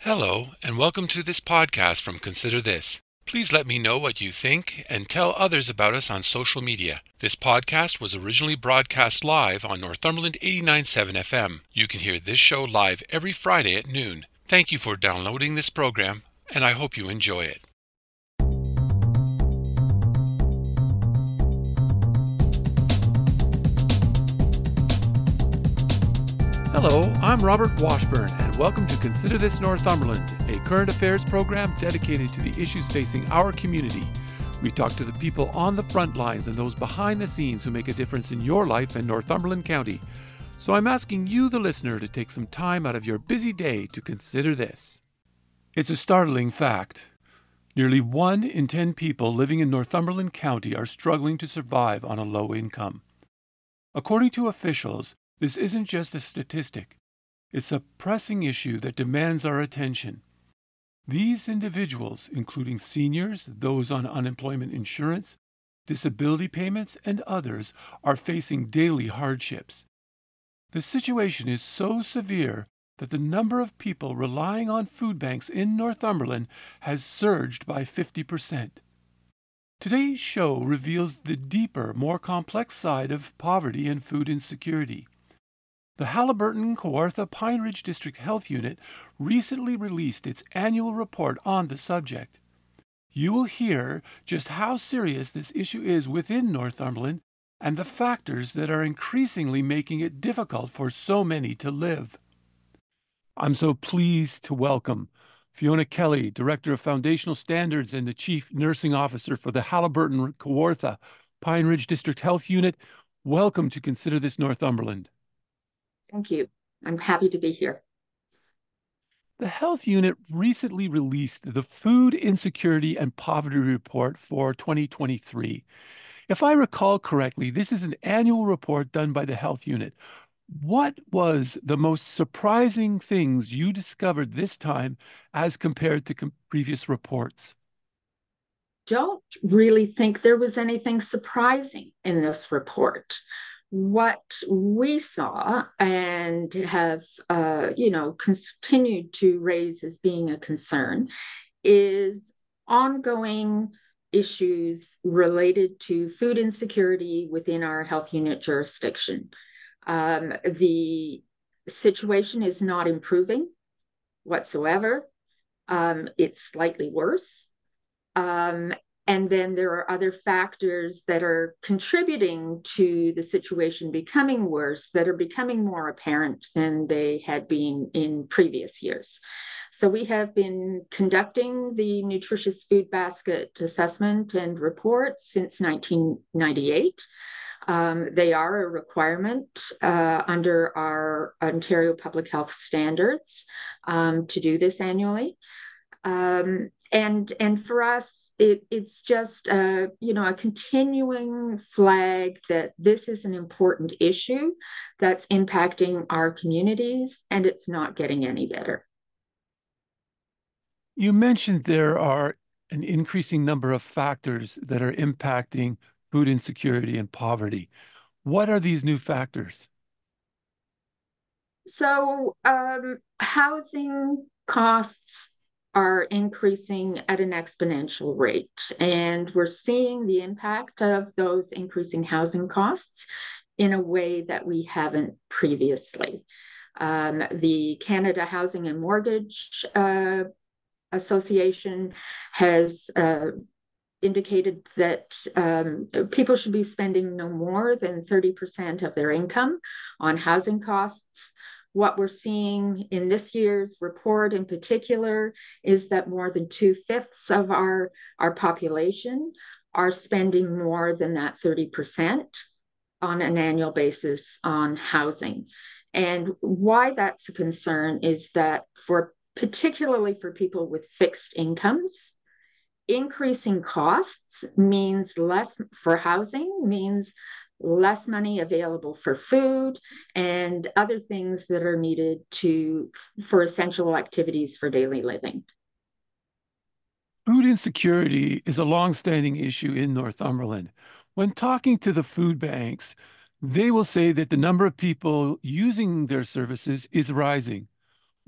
Hello, and welcome to this podcast from Consider This. Please let me know what you think and tell others about us on social media. This podcast was originally broadcast live on Northumberland 89.7 FM. You can hear this show live every Friday at noon. Thank you for downloading this program, and I hope you enjoy it. Hello, I'm Robert Washburn, and welcome to Consider This Northumberland, a current affairs program dedicated to the issues facing our community. We talk to the people on the front lines and those behind the scenes who make a difference in your life in Northumberland County. So I'm asking you, the listener, to take some time out of your busy day to consider this. It's a startling fact. Nearly 1 in 10 people living in Northumberland County are struggling to survive on a low income. According to officials, this isn't just a statistic. It's a pressing issue that demands our attention. These individuals, including seniors, those on unemployment insurance, disability payments, and others, are facing daily hardships. The situation is so severe that the number of people relying on food banks in Northumberland has surged by 50%. Today's show reveals the deeper, more complex side of poverty and food insecurity. The Haliburton-Kawartha Pine Ridge District Health Unit recently released its annual report on the subject. You will hear just how serious this issue is within Northumberland and the factors that are increasingly making it difficult for so many to live. I'm so pleased to welcome Fiona Kelly, Director of Foundational Standards and the Chief Nursing Officer for the Haliburton-Kawartha Pine Ridge District Health Unit. Welcome to Consider This Northumberland. Thank you. I'm happy to be here. The Health Unit recently released the Food Insecurity and Poverty Report for 2023. If I recall correctly, this is an annual report done by the Health Unit. What was the most surprising things you discovered this time as compared to previous reports? Don't really think there was anything surprising in this report. What we saw and have, continued to raise as being a concern is ongoing issues related to food insecurity within our health unit jurisdiction. The situation is not improving whatsoever. It's slightly worse. And then there are other factors that are contributing to the situation becoming worse, that are becoming more apparent than they had been in previous years. So we have been conducting the Nutritious Food Basket Assessment and Report since 1998. They are a requirement under our Ontario Public Health Standards to do this annually. And for us, it's just a continuing flag that this is an important issue that's impacting our communities, and it's not getting any better. You mentioned there are an increasing number of factors that are impacting food insecurity and poverty. What are these new factors? So housing costs are increasing at an exponential rate, and we're seeing the impact of those increasing housing costs in a way that we haven't previously. The Canada Housing and Mortgage Association has indicated that people should be spending no more than 30% of their income on housing costs. What we're seeing in this year's report in particular is that more than 2/5 of our population are spending more than that 30% on an annual basis on housing. And why that's a concern is that particularly for people with fixed incomes, increasing costs means less for housing, means less money available for food and other things that are needed for essential activities for daily living. Food insecurity is a long-standing issue in Northumberland. When talking to the food banks, they will say that the number of people using their services is rising.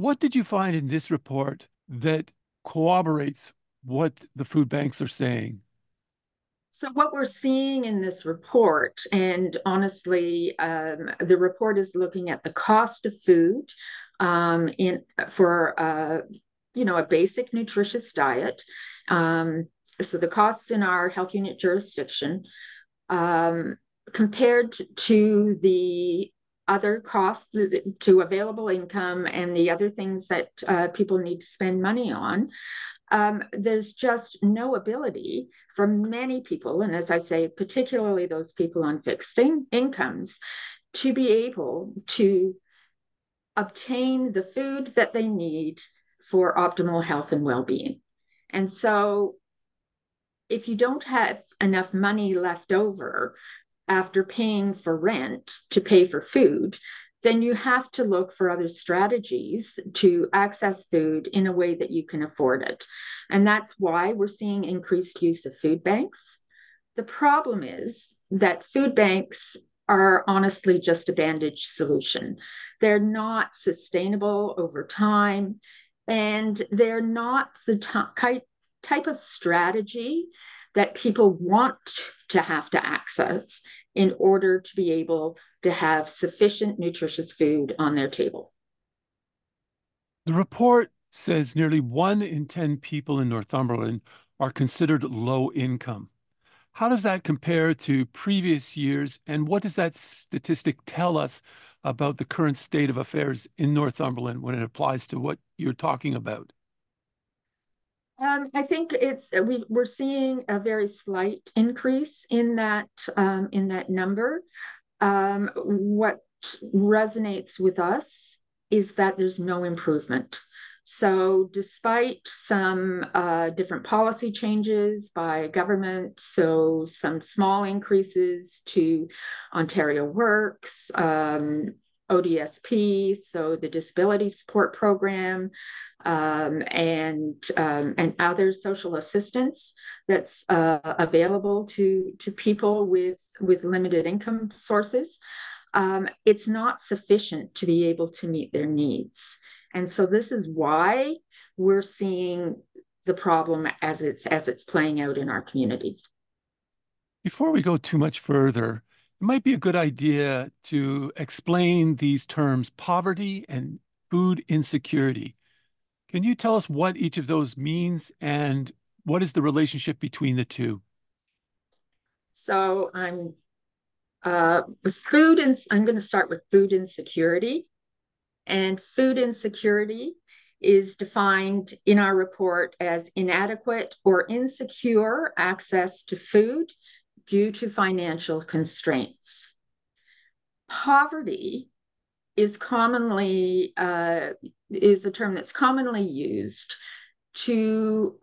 What did you find in this report that corroborates what the food banks are saying? So, what we're seeing in this report, and honestly, the report is looking at the cost of food in for a basic nutritious diet. So, the costs in our health unit jurisdiction um, compared to the other costs to available income and the other things that people need to spend money on. There's just no ability for many people, and as I say, particularly those people on fixed incomes, to be able to obtain the food that they need for optimal health and well-being. And so if you don't have enough money left over after paying for rent to pay for food, then you have to look for other strategies to access food in a way that you can afford it. And that's why we're seeing increased use of food banks. The problem is that food banks are honestly just a bandage solution. They're not sustainable over time, and they're not the type of strategy that people want to have to access in order to be able to have sufficient nutritious food on their table. The report says nearly 1 in 10 people in Northumberland are considered low income. How does that compare to previous years, and what does that statistic tell us about the current state of affairs in Northumberland when it applies to what you're talking about? I think we're seeing a very slight increase in that number. What resonates with us is that there's no improvement. So, despite some different policy changes by government, so some small increases to Ontario Works, ODSP, so the Disability Support Program, and other social assistance that's available to people with limited income sources. It's not sufficient to be able to meet their needs. And so this is why we're seeing the problem as it's playing out in our community. Before we go too much further, it might be a good idea to explain these terms poverty and food insecurity. Can you tell us what each of those means and what is the relationship between the two? So I'm going to start with food insecurity. And food insecurity is defined in our report as inadequate or insecure access to food due to financial constraints. Poverty is a term that's commonly used to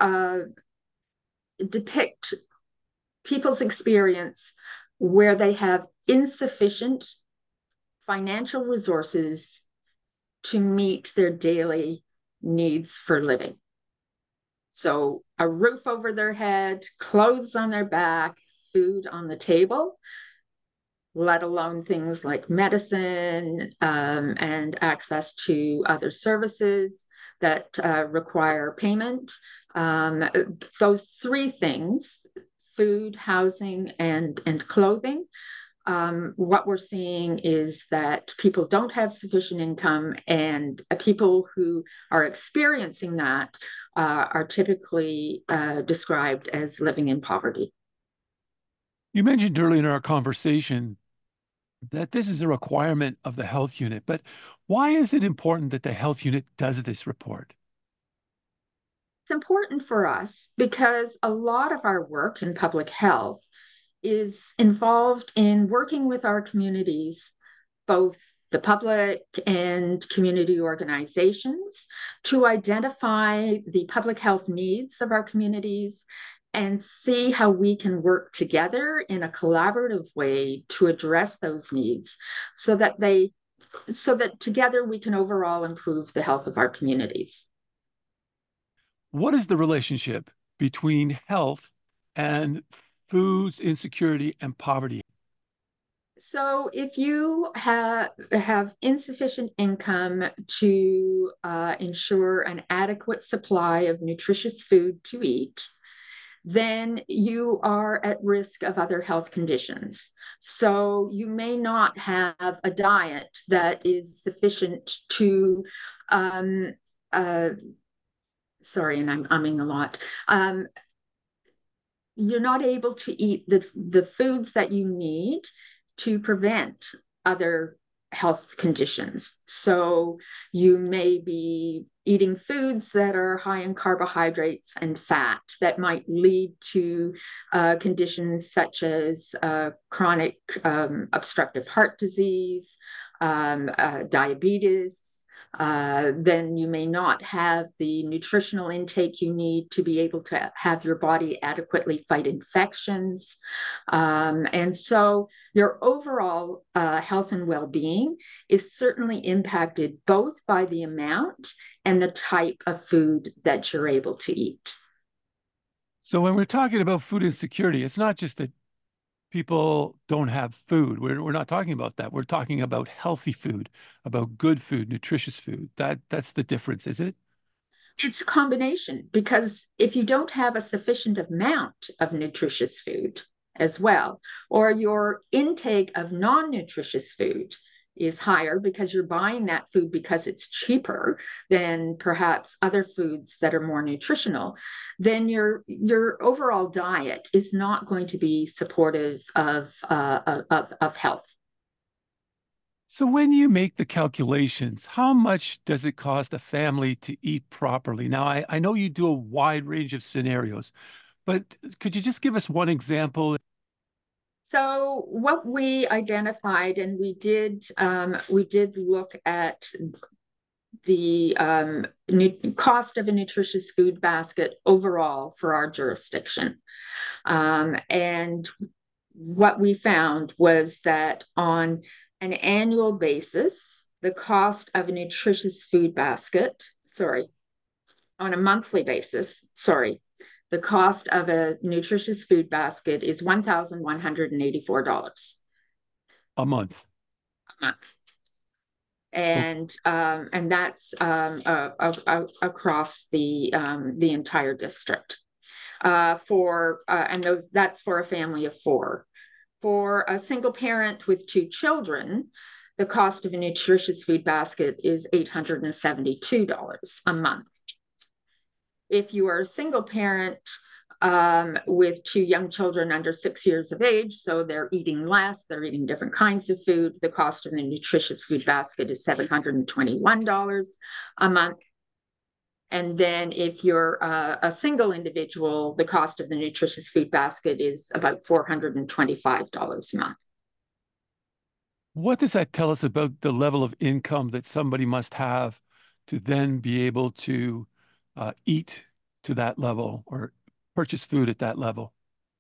depict people's experience where they have insufficient financial resources to meet their daily needs for living. So, a roof over their head, clothes on their back, food on the table, let alone things like medicine and access to other services that require payment. Those three things, food, housing, and clothing, what we're seeing is that people don't have sufficient income, and people who are experiencing that are typically described as living in poverty. You mentioned earlier in our conversation that this is a requirement of the health unit, but why is it important that the health unit does this report? It's important for us because a lot of our work in public health is involved in working with our communities, both the public and community organizations, to identify the public health needs of our communities and see how we can work together in a collaborative way to address those needs so that together we can overall improve the health of our communities. What is the relationship between health and food insecurity and poverty? So if you have insufficient income to ensure an adequate supply of nutritious food to eat, then you are at risk of other health conditions. So you may not have a diet that is sufficient to, um, uh, sorry, and I'm umming a lot. You're not able to eat the foods that you need to prevent other health conditions. So you may be eating foods that are high in carbohydrates and fat that might lead to conditions such as chronic obstructive heart disease, diabetes. Then you may not have the nutritional intake you need to be able to have your body adequately fight infections. And so your overall health and well-being is certainly impacted both by the amount and the type of food that you're able to eat. So when we're talking about food insecurity, it's not just that people don't have food. We're not talking about that. We're talking about healthy food, about good food, nutritious food. That's the difference, is it? It's a combination because if you don't have a sufficient amount of nutritious food as well, or your intake of non nutritious food is higher because you're buying that food because it's cheaper than perhaps other foods that are more nutritional, then your overall diet is not going to be supportive of health. So when you make the calculations, how much does it cost a family to eat properly? Now, I know you do a wide range of scenarios, but could you just give us one example? So what we identified, and we did look at the cost of a nutritious food basket overall for our jurisdiction. And what we found was that on an annual basis, the cost of a nutritious food basket, sorry, on a monthly basis, sorry, the cost of a nutritious food basket is $1,184 A month. a month. Oh, And that's across the entire district. That's for a family of four. For a single parent with two children, the cost of a nutritious food basket is $872 a month. If you are a single parent with two young children under 6 years of age, so they're eating less, they're eating different kinds of food, the cost of the nutritious food basket is $721 a month. And then if you're a single individual, the cost of the nutritious food basket is about $425 a month. what does that tell us about the level of income that somebody must have to then be able to eat to that level or purchase food at that level?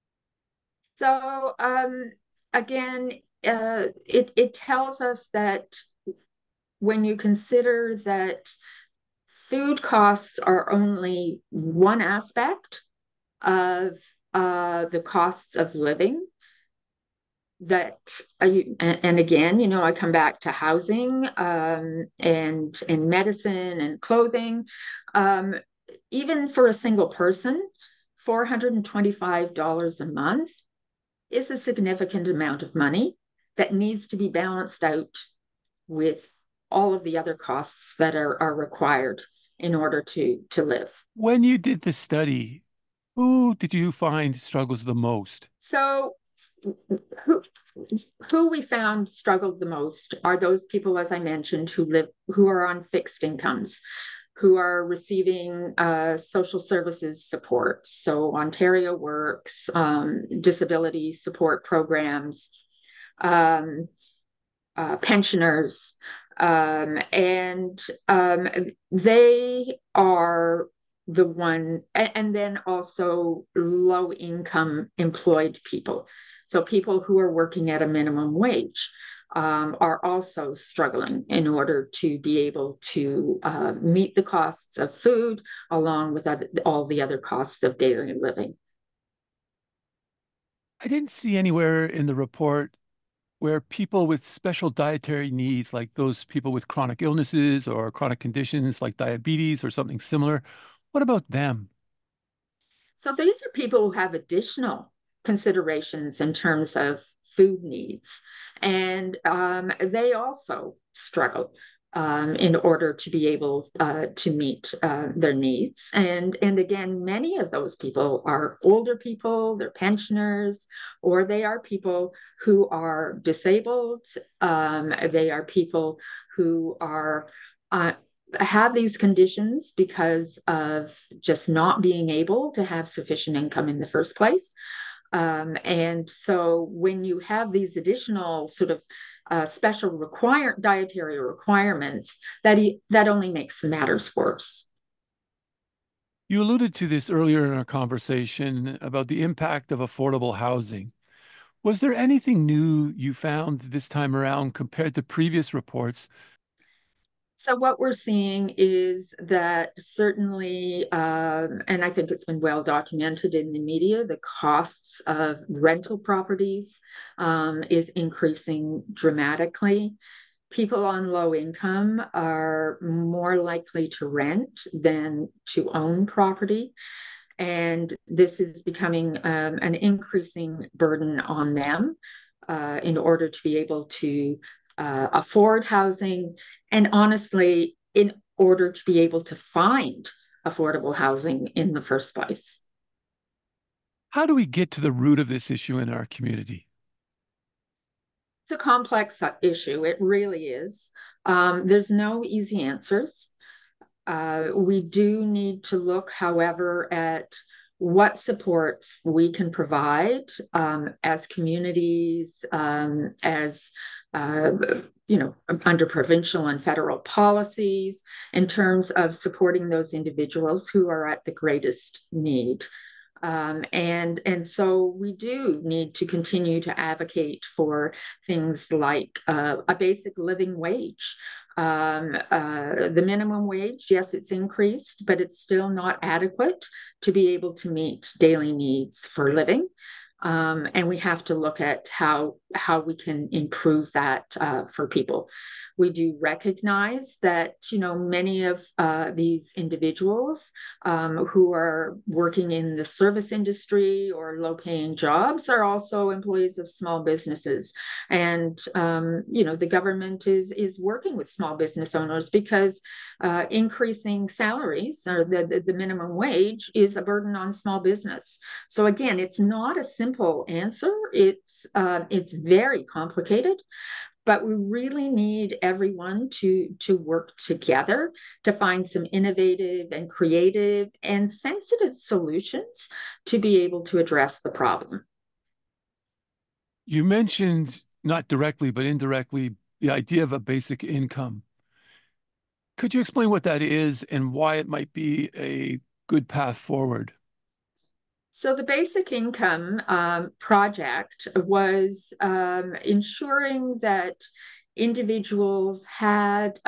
So again, it tells us that when you consider that food costs are only one aspect of the costs of living, that and again, I come back to housing and medicine and clothing. Even for a single person, $425 a month is a significant amount of money that needs to be balanced out with all of the other costs that are required in order to live. When you did the study, who did you find struggles the most? So who who we found struggled the most are those people, as I mentioned, who are on fixed incomes, who are receiving social services support. So Ontario Works, disability support programs, um, pensioners, and they are the one, and then also low income employed people. So people who are working at a minimum wage are also struggling in order to be able to meet the costs of food along with all the other costs of daily living. I didn't see anywhere in the report where people with special dietary needs, like those people with chronic illnesses or chronic conditions like diabetes or something similar, what about them? So these are people who have additional considerations in terms of food needs, and they also struggle in order to be able to meet their needs. And again, many of those people are older people, they're pensioners, or they are people who are disabled. They are people who are have these conditions because of just not being able to have sufficient income in the first place. And so when you have these additional sort of special dietary requirements, that only makes matters worse. You alluded to this earlier in our conversation about the impact of affordable housing. Was there anything new you found this time around compared to previous reports? So what we're seeing is that certainly, and I think it's been well documented in the media, the costs of rental properties is increasing dramatically. People on low income are more likely to rent than to own property. And this is becoming an increasing burden on them in order to be able to afford housing. And honestly, in order to be able to find affordable housing in the first place. How do we get to the root of this issue in our community? It's a complex issue. It really is. There's no easy answers. We do need to look, however, at what supports we can provide as communities, as uh, under provincial and federal policies in terms of supporting those individuals who are at the greatest need. And so we do need to continue to advocate for things like a basic living wage. The minimum wage, yes, it's increased, but it's still not adequate to be able to meet daily needs for living. And we have to look at how we can improve that for people. We do recognize that many of these individuals who are working in the service industry or low-paying jobs are also employees of small businesses, and the government is working with small business owners because increasing salaries or the minimum wage is a burden on small business. So again, it's not a simple answer. It's very complicated, but we really need everyone to work together to find some innovative and creative and sensitive solutions to be able to address the problem. You mentioned, not directly, but indirectly, the idea of a basic income. Could you explain what that is and why it might be a good path forward? So the basic income project was ensuring that individuals had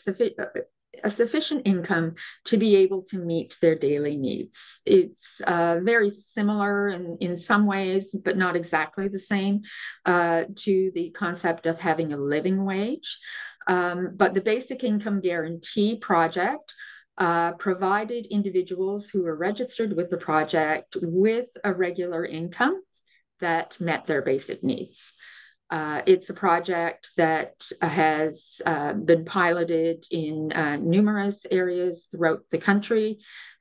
a sufficient income to be able to meet their daily needs. It's very similar in some ways, but not exactly the same to the concept of having a living wage. But the Basic Income Guarantee Project provided individuals who were registered with the project with a regular income that met their basic needs. It's a project that has been piloted in numerous areas throughout the country.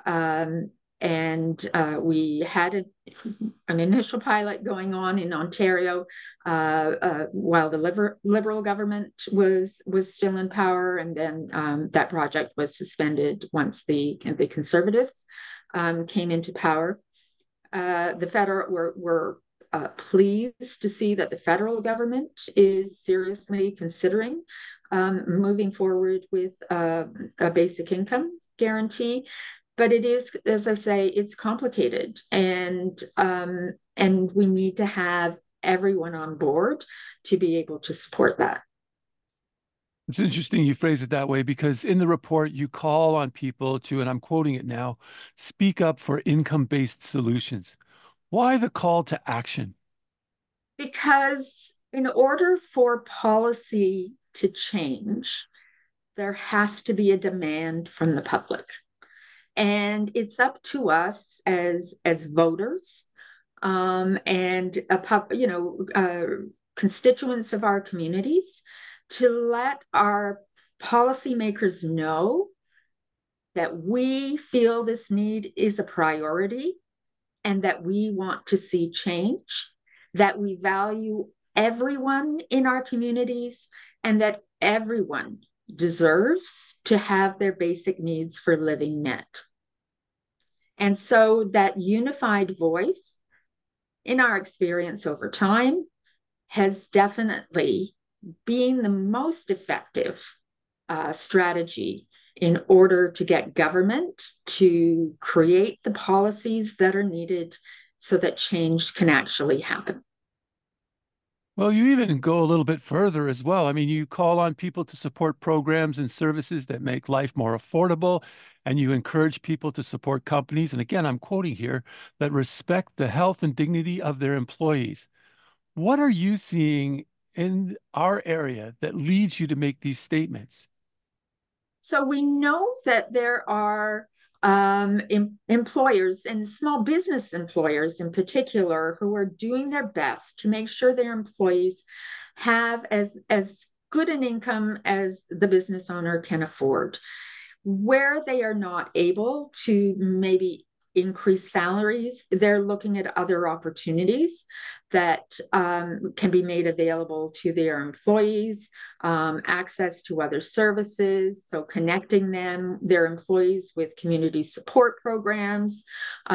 And we had an initial pilot going on in Ontario while the Liberal government was still in power, and then that project was suspended once the Conservatives came into power. The federal were pleased to see that the federal government is seriously considering moving forward with a basic income guarantee. But it is, as I say, it's complicated, and we need to have everyone on board to be able to support that. It's interesting you phrase it that way because in the report you call on people to, and I'm quoting it now, speak up for income-based solutions. Why the call to action? Because In order for policy to change, there has to be a demand from the public. And it's up to us as voters, and constituents of our communities to let our policymakers know that we feel this need is a priority and that we want to see change, that we value everyone in our communities, and that everyone deserves to have their basic needs for living met. And so that unified voice, in our experience over time, has definitely been the most effective strategy in order to get government to create the policies that are needed so that change can actually happen. Well, you even go a little bit further as well. I mean, you call on people to support programs and services that make life more affordable, and you encourage people to support companies. And again, I'm quoting here, that respect the health and dignity of their employees. What are you seeing in our area that leads you to make these statements? So we know that there are employers and small business employers in particular who are doing their best to make sure their employees have as good an income as the business owner can afford. Where they are not able to maybe increase salaries, they're looking at other opportunities that can be made available to their employees, access to other services, so connecting their employees with community support programs,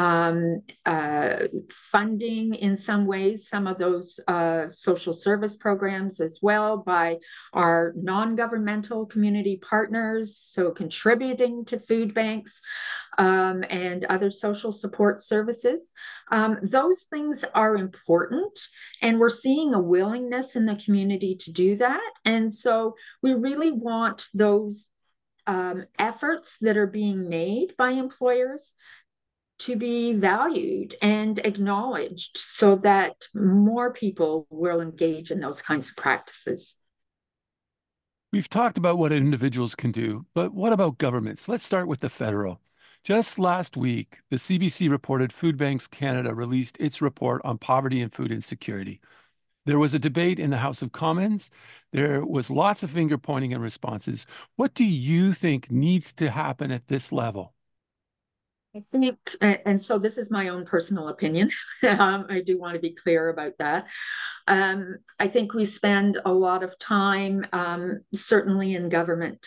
funding in some ways some of those social service programs as well by our non-governmental community partners, so contributing to food banks and other social support services. Those things are important, and we're seeing a willingness in the community to do that. And so we really want those efforts that are being made by employers to be valued and acknowledged so that more people will engage in those kinds of practices. We've talked about what individuals can do, but what about governments? Let's start with the federal. Just last week, the CBC reported Food Banks Canada released its report on poverty and food insecurity. There was a debate in the House of Commons. There was lots of finger pointing and responses. What do you think needs to happen at this level? I think, and so this is my own personal opinion. I do want to be clear about that. I think we spend a lot of time, certainly in government,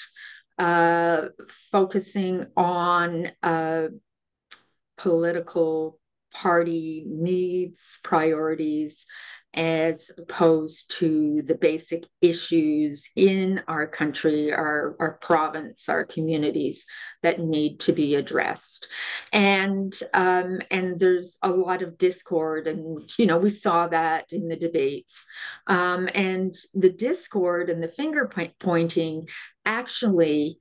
focusing on political party needs, priorities, as opposed to the basic issues in our country, our province, our communities that need to be addressed. And there's a lot of discord, and we saw that in the debates. And the discord and the finger pointing actually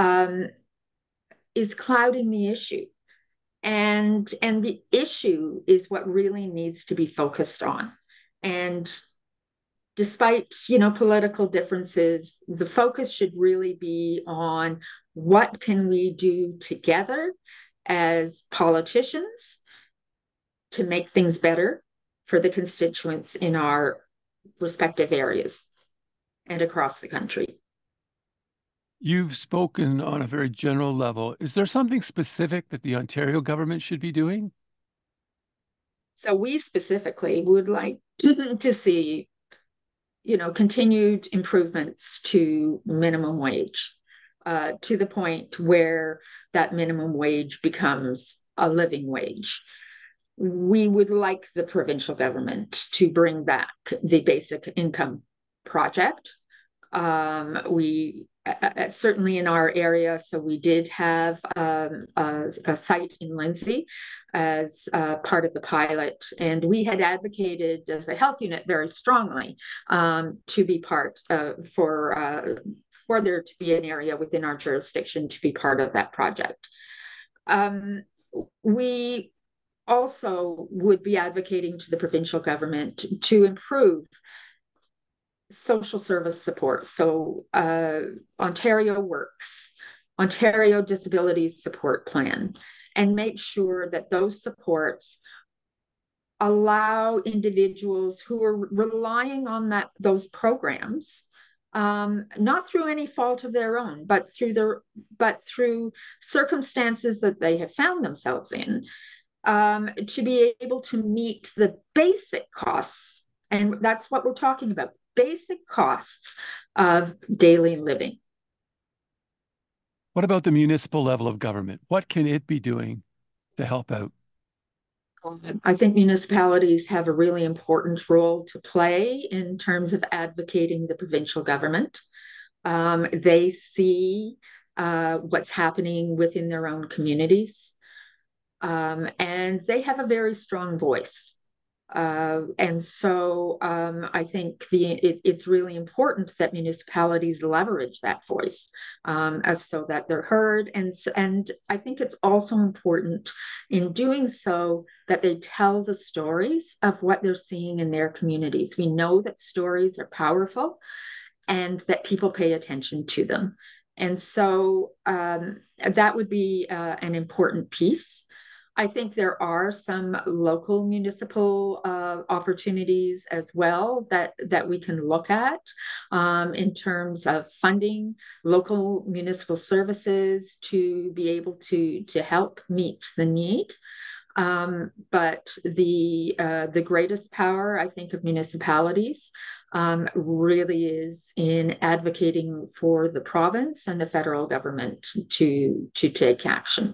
is clouding the issue. And the issue is what really needs to be focused on. And despite political differences, the focus should really be on what can we do together as politicians to make things better for the constituents in our respective areas and across the country. You've spoken on a very general level. Is there something specific that the Ontario government should be doing? So we specifically would like to see, continued improvements to minimum wage, to the point where that minimum wage becomes a living wage. We would like the provincial government to bring back the basic income project. We certainly in our area, so we did have a site in Lindsay as part of the pilot, and we had advocated as a health unit very strongly to be part for there to be an area within our jurisdiction to be part of that project. We also would be advocating to the provincial government to improve social service support. So Ontario Works, Ontario Disability Support Plan, and make sure that those supports allow individuals who are relying on those programs, not through any fault of their own, but through circumstances that they have found themselves in, to be able to meet the basic costs. And that's what we're talking about, basic costs of daily living. What about the municipal level of government? What can it be doing to help out? I think municipalities have a really important role to play in terms of advocating the provincial government. They see what's happening within their own communities, and they have a very strong voice. And so I think it's really important that municipalities leverage that voice, so that they're heard. And I think it's also important in doing so that they tell the stories of what they're seeing in their communities. We know that stories are powerful and that people pay attention to them. And so that would be an important piece. I think there are some local municipal opportunities as well that we can look at in terms of funding local municipal services to be able to help meet the need. But the greatest power, I think, of municipalities really is in advocating for the province and the federal government to take action.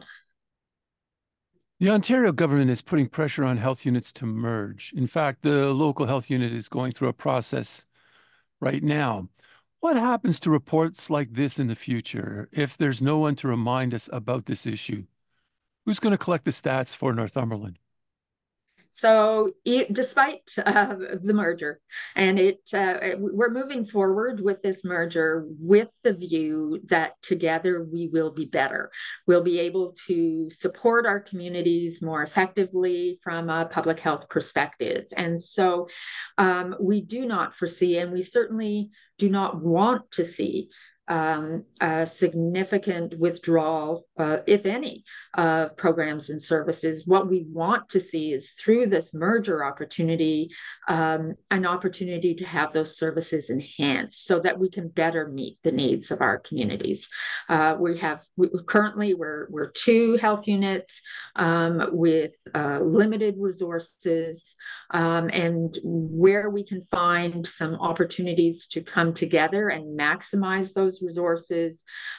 The Ontario government is putting pressure on health units to merge. In fact, the local health unit is going through a process right now. What happens to reports like this in the future if there's no one to remind us about this issue? Who's going to collect the stats for Northumberland? So despite the merger, and we're moving forward with this merger with the view that together we will be better. We'll be able to support our communities more effectively from a public health perspective. And so we do not foresee, and we certainly do not want to see a significant withdrawal, if any, of programs and services. What we want to see is through this merger opportunity, an opportunity to have those services enhanced so that we can better meet the needs of our communities. Currently we're two health units with limited resources, and where we can find some opportunities to come together and maximize those resources,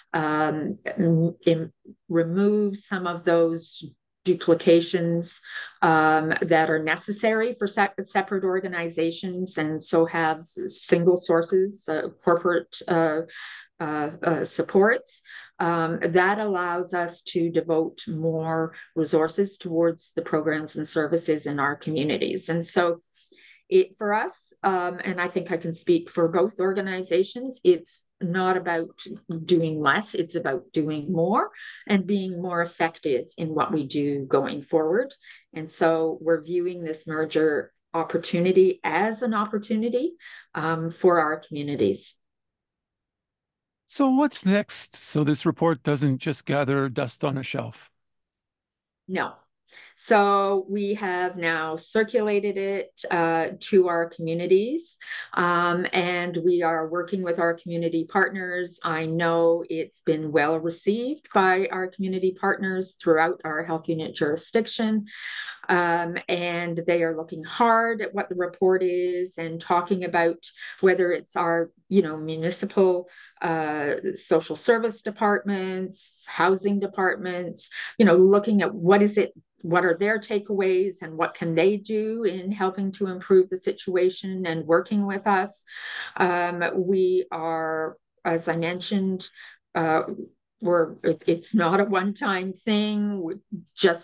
remove some of those duplications that are necessary for separate organizations, and so have single sources, corporate supports. That allows us to devote more resources towards the programs and services in our communities. And so for us, and I think I can speak for both organizations, it's not about doing less, it's about doing more and being more effective in what we do going forward. And so we're viewing this merger opportunity as an opportunity for our communities. So what's next so this report doesn't just gather dust on a shelf? No. So we have now circulated it to our communities, and we are working with our community partners. I know it's been well received by our community partners throughout our health unit jurisdiction. And they are looking hard at what the report is and talking about whether it's our, municipal social service departments, housing departments, looking at what are their takeaways and what can they do in helping to improve the situation and working with us. We are, as I mentioned, it's not a one-time thing. We just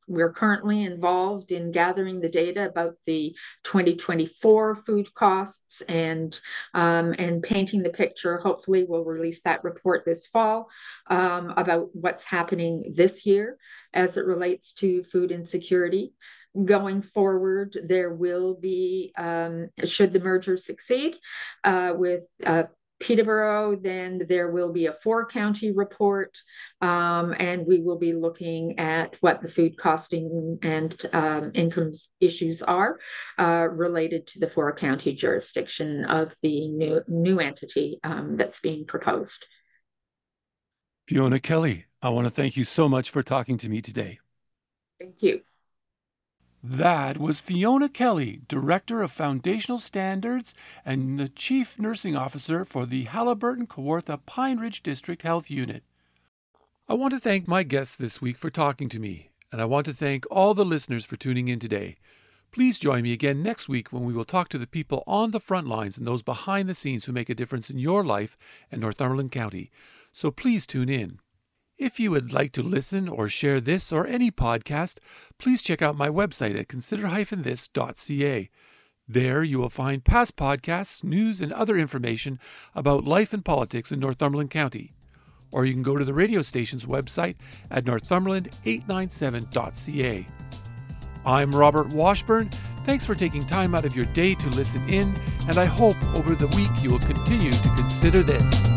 we're currently involved in gathering the data about the 2024 food costs and painting the picture. Hopefully, we'll release that report this fall about what's happening this year as it relates to food insecurity. Going forward, there will be, should the merger succeed with Peterborough, then there will be a 4-county report, and we will be looking at what the food costing and income issues are related to the 4-county jurisdiction of the new entity that's being proposed. Fiona Kelly, I want to thank you so much for talking to me today. Thank you. That was Fiona Kelly, Director of Foundational Standards and the Chief Nursing Officer for the Haliburton-Kawartha Pine Ridge District Health Unit. I want to thank my guests this week for talking to me, and I want to thank all the listeners for tuning in today. Please join me again next week when we will talk to the people on the front lines and those behind the scenes who make a difference in your life and Northumberland County. So please tune in. If you would like to listen or share this or any podcast, please check out my website at consider-this.ca. There you will find past podcasts, news, and other information about life and politics in Northumberland County. Or you can go to the radio station's website at northumberland897.ca. I'm Robert Washburn. Thanks for taking time out of your day to listen in, and I hope over the week you will continue to consider this.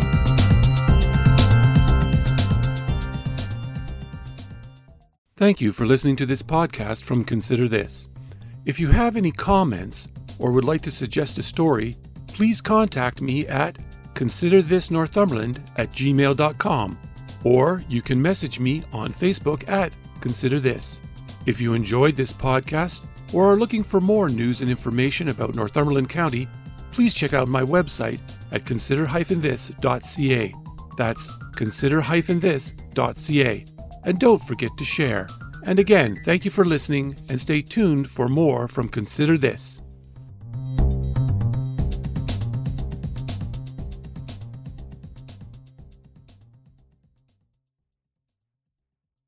Thank you for listening to this podcast from Consider This. If you have any comments or would like to suggest a story, please contact me at considerthisnorthumberland@gmail.com, or you can message me on Facebook at Consider This. If you enjoyed this podcast or are looking for more news and information about Northumberland County, please check out my website at consider-this.ca. That's consider-this.ca. And don't forget to share. And again, thank you for listening, and stay tuned for more from Consider This.